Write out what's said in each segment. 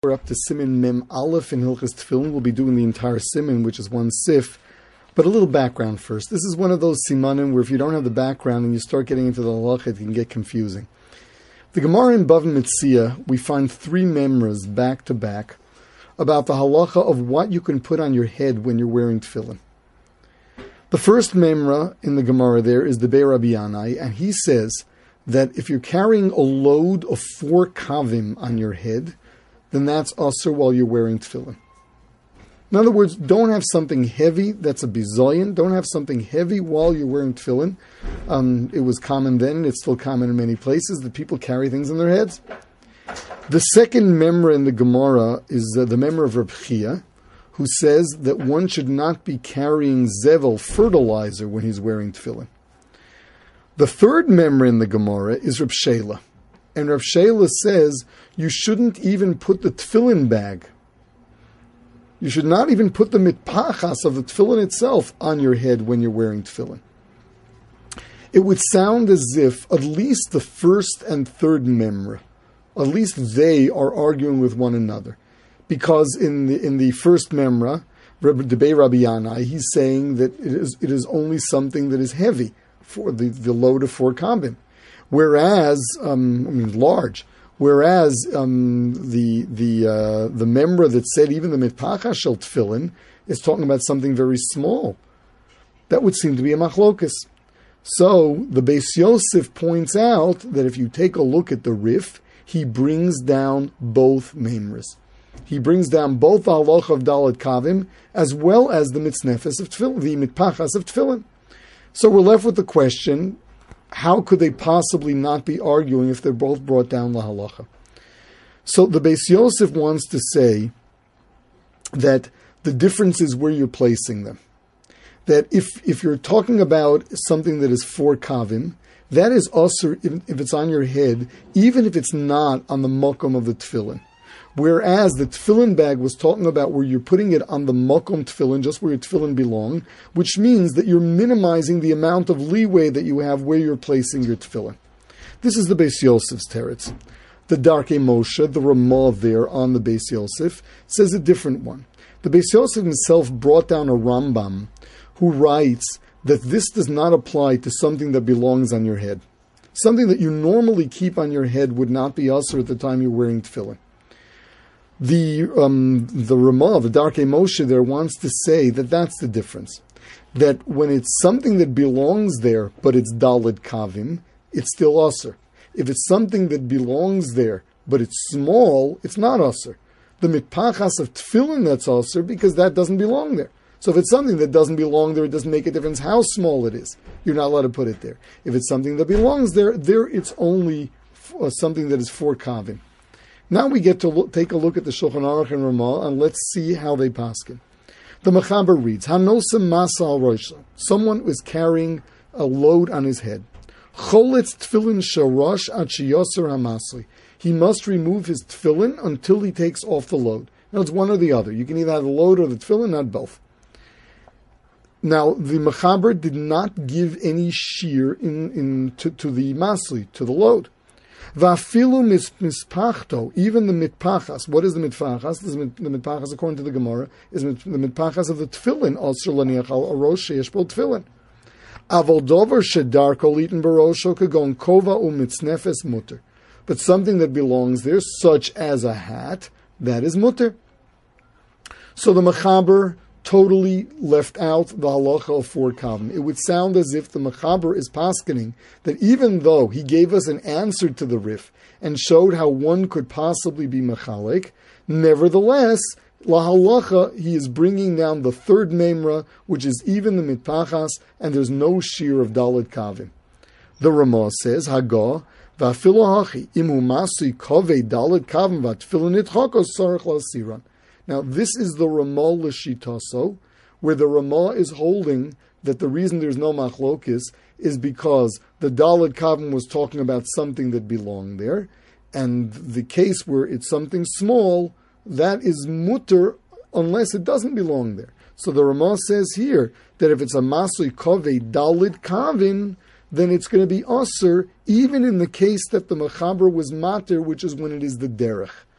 We're up to Siman Mem Aleph in Hilchos Tefillin. We'll be doing the entire Siman, which is one sif. But a little background first. This is one of those simanim where if you don't have the background and you start getting into the halacha, it can get confusing. The Gemara in Bava Metzia, we find three memras back to back about the halacha of what you can put on your head when you're wearing tefillin. The first memra in the Gemara there is the Bei Rabbi Yanai, and he says that if you're carrying a load of 4 kavim on your head, then that's asur while you're wearing tefillin. In other words, don't have something heavy, that's a bizoyin, don't have something heavy while you're wearing tefillin. It was common then, and it's still common in many places, that people carry things on their heads. The second memra in the Gemara is the memra of Reb Chia, who says that one should not be carrying zevel, fertilizer, when he's wearing tefillin. The third memra in the Gemara is Reb Sheila. And Reb Sheila says you shouldn't even put the tefillin bag. You should not even put the mitpachas of the tefillin itself on your head when you're wearing tefillin. It would sound as if at least the first and third memra, at least they are arguing with one another. Because in the first memra, the Bei Rabbi Yanai, he's saying that it is only something that is heavy for the load of 4 kavim. Whereas, large. Whereas the memra that said even the mitpachas shel tefillin is talking about something very small. That would seem to be a machlokus. So the Beis Yosef points out that if you take a look at the Rif, he brings down both memras. He brings down both the halacha of Dalet Kavim as well as the mitznefes of tefillin, the mitpachas of tefillin. So we're left with the question: how could they possibly not be arguing if they're both brought down la halacha? So the Beis Yosef wants to say that the difference is where you're placing them. That if you're talking about something that is 4 kavim, that is asur if it's on your head, even if it's not on the makom of the tefillin. Whereas the tefillin bag was talking about where you're putting it on the makom tefillin, just where your tefillin belong, which means that you're minimizing the amount of leeway that you have where you're placing your tefillin. This is the Beis Yosef's teretz. The Darkei Moshe, the Ramah there on the Beis Yosef, says a different one. The Beis Yosef himself brought down a Rambam who writes that this does not apply to something that belongs on your head. Something that you normally keep on your head would not be asur at the time you're wearing tefillin. The Ramah, the Darkei Moshe there, wants to say that that's the difference. That when it's something that belongs there, but it's Dalet Kavim, it's still asur. If it's something that belongs there, but it's small, it's not asur. The mitpachas of tefillin, that's asur, because that doesn't belong there. So if it's something that doesn't belong there, it doesn't make a difference how small it is. You're not allowed to put it there. If it's something that belongs there it's only something that is 4 kavim. Now we get to take a look at the Shulchan Aruch and Ramah, and let's see how they paskin. The Mechaber reads, Hanosem masa al roshlo. Someone was carrying a load on his head. Cholitz tefillin sharash ad sheyoser hamasli. He must remove his tefillin until he takes off the load. Now it's one or the other. You can either have the load or the tefillin, not both. Now the Mechaber did not give any shear to the masli, to the load. Vafilu mispachto, even the mitpachas. What is the mitpachas? The mitpachas, according to the Gemara, is the mitpachas of the tefillin. Also laniach al arosh sheyesh bol tefillin. Avol dover shedar kol iten barosho kagon kova umitznefes mutter. But something that belongs there, such as a hat, that is mutter. So the Mechaber totally left out the halacha of 4 kavim. It would sound as if the Mechaber is paskening that even though he gave us an answer to the Rif and showed how one could possibly be mechalek, nevertheless, la halacha, he is bringing down the third memra, which is even the mitpachas, and there's no shear of Dalet kavim. The Ramah says, Hagah, va'afilo hachi, imu masui kove Dalet kavim va'tfilin itchakos sarach la'siran. Now, this is the Ramah l'shitaso, where the Ramah is holding that the reason there's no machlokis is because the Dalet Kavim was talking about something that belonged there, and the case where it's something small, that is mutter unless it doesn't belong there. So the Ramah says here that if it's a masui kove Dalet Kavim, then it's going to be asur, even in the case that the Mechaber was mater, which is when it is the derech.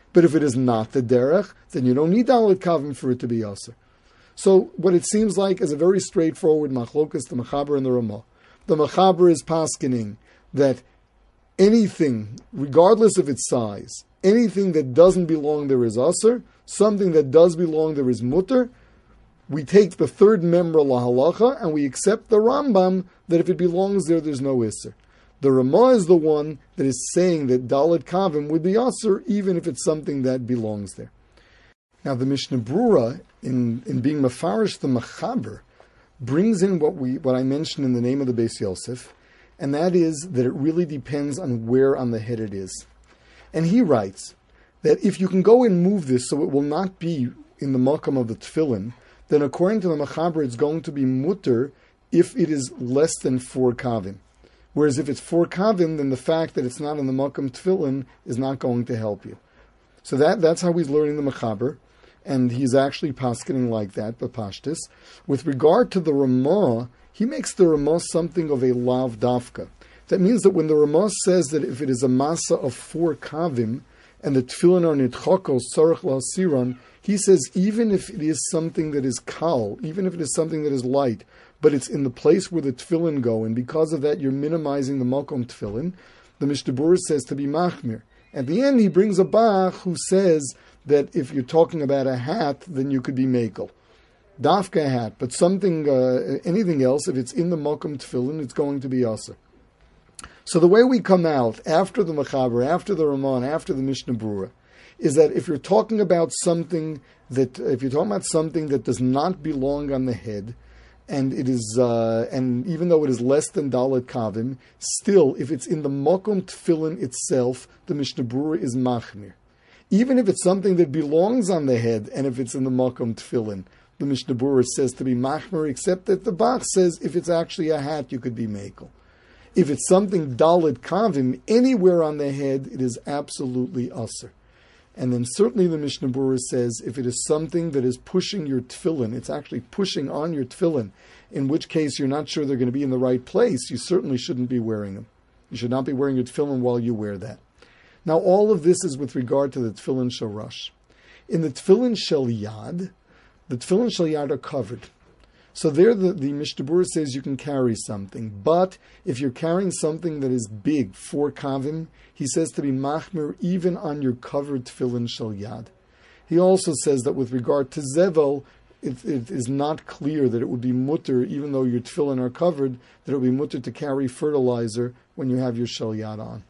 But if it is not the derech, then you don't need dalet kavim for it to be aser. So what it seems like is a very straightforward machlokas, the Mechaber and the Ramah. The Mechaber is paskening that anything, regardless of its size, anything that doesn't belong there is aser, something that does belong there is mutter. We take the third member lahalacha and we accept the Rambam that if it belongs there, there's no iser. The Ramah is the one that is saying that dalet kavim would be aser even if it's something that belongs there. Now the Mishnah Brura, in being mafarish the Mechaber, brings in what I mentioned in the name of the Beis Yosef, and that is that it really depends on where on the head it is. And he writes that if you can go and move this so it will not be in the makam of the tefillin, then according to the Mechaber it's going to be mutter if it is less than 4 kavim. Whereas if it's 4 kavim, then the fact that it's not in the makam tefillin is not going to help you. So that's how he's learning the Mechaber, and he's actually paskening like that, b'pashtis. With regard to the Ramah, he makes the Ramah something of a lav dafka. That means that when the Ramah says that if it is a masa of 4 kavim, and the tefillin are nitchakos sarach la'asiran, he says even if it is something that is kal, even if it is something that is light, but it's in the place where the tefillin go, and because of that you're minimizing the makom tefillin, the Mishnah Berurah says to be machmir. At the end he brings a Bach who says that if you're talking about a hat, then you could be mekel. Dafka hat, but something, anything else, if it's in the makom tefillin, it's going to be aser. So the way we come out after the Mechaber, after the Ramah, after the Mishnah Berurah, is that if you're talking about something that does not belong on the head, and it is, and even though it is less than dalet kavim, still, if it's in the makom tefillin itself, the Mishnah Berurah is machmir. Even if it's something that belongs on the head, and if it's in the makom tefillin, the Mishnah Berurah says to be machmir, except that the Bach says if it's actually a hat, you could be mekel. If it's something dalet kavim anywhere on the head, it is absolutely aser. And then certainly the Mishnah Berurah says if it is something that is pushing your tefillin, it's actually pushing on your tefillin, in which case you're not sure they're going to be in the right place, you certainly shouldn't be wearing them. You should not be wearing your tefillin while you wear that. Now all of this is with regard to the tefillin sharash. In the tefillin shel yad, the tefillin shel yad are covered. So there the Mishnah Berurah says you can carry something, but if you're carrying something that is big, 4 kavim, he says to be machmir even on your covered tefillin shel yad. He also says that with regard to zevel, it is not clear that it would be mutter, even though your tefillin are covered, that it would be mutter to carry fertilizer when you have your shel yad on.